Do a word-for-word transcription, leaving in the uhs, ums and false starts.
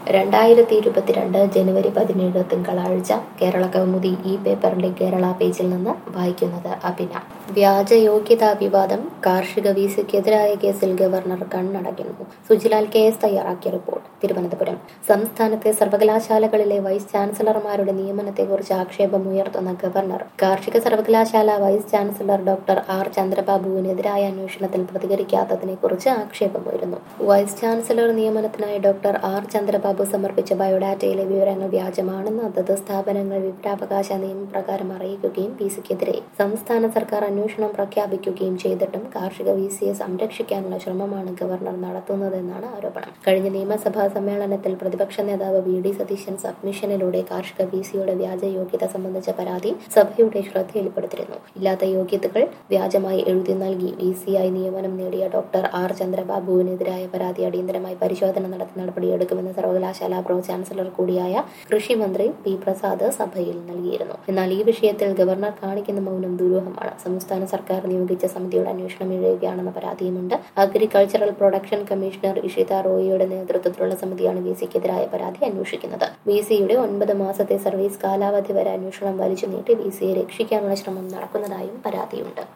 രണ്ടായിരത്തി ഇരുപത്തിരണ്ട് ജനുവരി പതിനേഴ് തിങ്കളാഴ്ച കേരള കൗമുദി ഈ പേപ്പറിന്റെ കേരള പേജിൽ നിന്ന് വായിക്കുന്നത് അഭിന. വ്യാജ യോഗ്യതാ വിവാദം, കാർഷിക വിസിക്കെതിരായ കേസിൽ ഗവർണർ കണ്ണടയ്ക്കുന്നു. സുജിലാൽ കെ എസ് തയ്യാറാക്കിയ റിപ്പോർട്ട്. തിരുവനന്തപുരം. സംസ്ഥാനത്തെ സർവകലാശാലകളിലെ വൈസ് ചാൻസലർമാരുടെ നിയമനത്തെക്കുറിച്ച് ആക്ഷേപമുയർത്തുന്ന ഗവർണർ കാർഷിക സർവകലാശാല വൈസ് ചാൻസലർ ഡോക്ടർ ആർ ചന്ദ്രബാബുവിനെതിരായ അന്വേഷണത്തിൽ പ്രതികരിക്കാത്തതിനെക്കുറിച്ച് ആക്ഷേപമുയരുന്നു. വൈസ് ചാൻസലർ നിയമനത്തിനായി ഡോക്ടർ ആർ ചന്ദ്രബാബു സമർപ്പിച്ച ബയോഡാറ്റയിലെ വിവരങ്ങൾ വ്യാജമാണെന്ന് അതത് സ്ഥാപനങ്ങൾ വിവരാവകാശ നിയമപ്രകാരം അറിയിക്കുകയും വിസിക്കെതിരെ സംസ്ഥാന സർക്കാർ അന്വേഷണം പ്രഖ്യാപിക്കുകയും ചെയ്തിട്ടും കാർഷിക വിസിയെ സംരക്ഷിക്കാനുള്ള ശ്രമമാണ് ഗവർണർ നടത്തുന്നതെന്നാണ് ആരോപണം. കഴിഞ്ഞ നിയമസഭാ സമ്മേളനത്തിൽ പ്രതിപക്ഷ നേതാവ് വി ഡി സതീശൻ സബ്മിഷനിലൂടെ കാർഷിക വിസിയുടെ വ്യാജ യോഗ്യത സംബന്ധിച്ച പരാതി സഭയുടെ ശ്രദ്ധയിൽപ്പെടുത്തിയിരുന്നു. ഇല്ലാത്ത യോഗ്യതകൾ വ്യാജമായി എഴുതി നൽകി വിസിയായി നിയമനം നേടിയ ഡോക്ടർ ആർ ചന്ദ്രബാബുവിനെതിരായ പരാതി അടിയന്തരമായി പരിശോധന നടത്തി നടപടിയെടുക്കുമെന്ന് സർവകലാശാല പ്രോ ചാൻസലർ കൂടിയായ കൃഷി മന്ത്രി പി പ്രസാദ് സഭയിൽ നൽകിയിരുന്നു. എന്നാൽ ഈ വിഷയത്തിൽ ഗവർണർ കാണിക്കുന്ന മൗനം ദുരൂഹമാണ്. സംസ്ഥാന സർക്കാർ നിയോഗിച്ച സമിതിയുടെ അന്വേഷണം ഇഴയുകയാണെന്ന പരാതിയുമുണ്ട്. അഗ്രികൾച്ചറൽ പ്രൊഡക്ഷൻ കമ്മീഷണർ ഇഷിത റോയിയുടെ നേതൃത്വത്തിലുള്ള സമിതിയാണ് വിസിക്കെതിരായ പരാതി അന്വേഷിക്കുന്നത്. വിസിയുടെ ഒൻപത് മാസത്തെ സർവീസ് കാലാവധി വരെ അന്വേഷണം വലിച്ചു നീട്ടി വിസിയെ രക്ഷിക്കാനുള്ള ശ്രമം നടക്കുന്നതായും പരാതിയുണ്ട്.